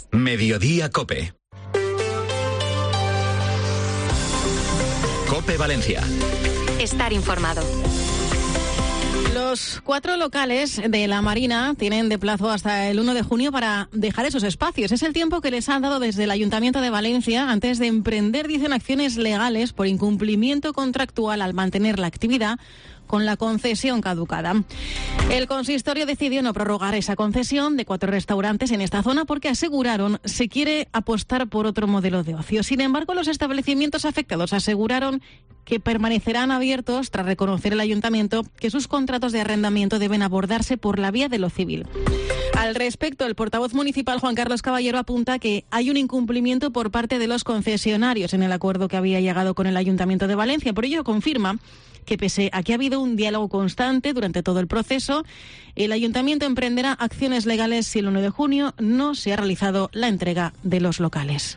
Mediodía Cope. Cope Valencia. Estar informado. Los 4 locales de la Marina tienen de plazo hasta el 1 de junio para dejar esos espacios. Es el tiempo que les han dado desde el Ayuntamiento de Valencia antes de emprender, dicen, acciones legales por incumplimiento contractual al mantener la actividad con la concesión caducada. El consistorio decidió no prorrogar esa concesión de 4 restaurantes en esta zona porque aseguraron se quiere apostar por otro modelo de ocio. Sin embargo, los establecimientos afectados aseguraron que permanecerán abiertos tras reconocer el ayuntamiento que sus contratos de arrendamiento deben abordarse por la vía de lo civil. Al respecto, el portavoz municipal Juan Carlos Caballero apunta que hay un incumplimiento por parte de los concesionarios en el acuerdo que había llegado con el Ayuntamiento de Valencia. Por ello, confirma que pese a que ha habido un diálogo constante durante todo el proceso, el Ayuntamiento emprenderá acciones legales si el 1 de junio no se ha realizado la entrega de los locales.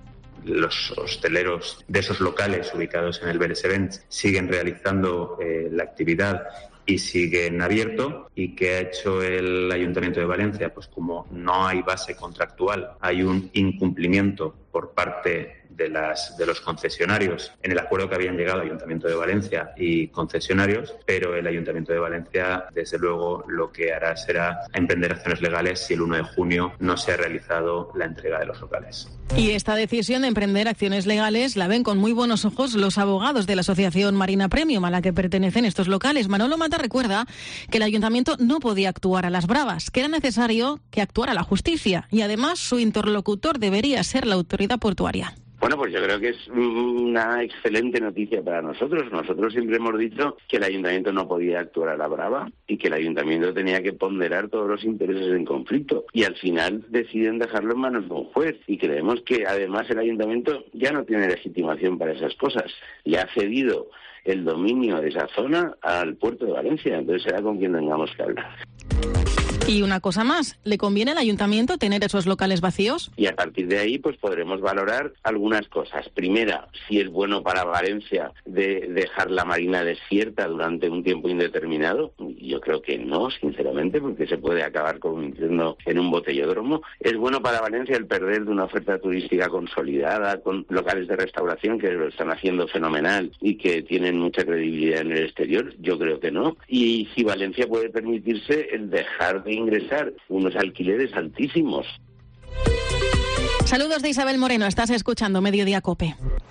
Los hosteleros de esos locales ubicados en el Beresevent siguen realizando la actividad y siguen abiertos. ¿Y qué ha hecho el Ayuntamiento de Valencia? Pues como no hay base contractual, hay un incumplimiento por parte de los concesionarios en el acuerdo que habían llegado Ayuntamiento de Valencia y concesionarios, pero el Ayuntamiento de Valencia, desde luego, lo que hará será emprender acciones legales si el 1 de junio no se ha realizado la entrega de los locales. Y esta decisión de emprender acciones legales la ven con muy buenos ojos los abogados de la Asociación Marina Premium, a la que pertenecen estos locales. Manolo Mata recuerda que el Ayuntamiento no podía actuar a las bravas, que era necesario que actuara la justicia y además su interlocutor debería ser la autoridad portuaria. Bueno, pues yo creo que es una excelente noticia para nosotros. Nosotros siempre hemos dicho que el Ayuntamiento no podía actuar a la brava y que el Ayuntamiento tenía que ponderar todos los intereses en conflicto. Y al final deciden dejarlo en manos de un juez. Y creemos que además el Ayuntamiento ya no tiene legitimación para esas cosas. Le ha cedido el dominio de esa zona al puerto de Valencia. Entonces será con quien tengamos que hablar. Y una cosa más, ¿le conviene al Ayuntamiento tener esos locales vacíos? Y a partir de ahí, pues podremos valorar algunas cosas. Primera, si es bueno para Valencia de dejar la Marina desierta durante un tiempo indeterminado. Yo creo que no, sinceramente, porque se puede acabar convirtiendo en un botellódromo. Es bueno para Valencia el perder de una oferta turística consolidada, con locales de restauración que lo están haciendo fenomenal y que tienen mucha credibilidad en el exterior. Yo creo que no. Y si Valencia puede permitirse el dejar de ingresar unos alquileres altísimos. Saludos de Isabel Moreno, estás escuchando Mediodía Cope.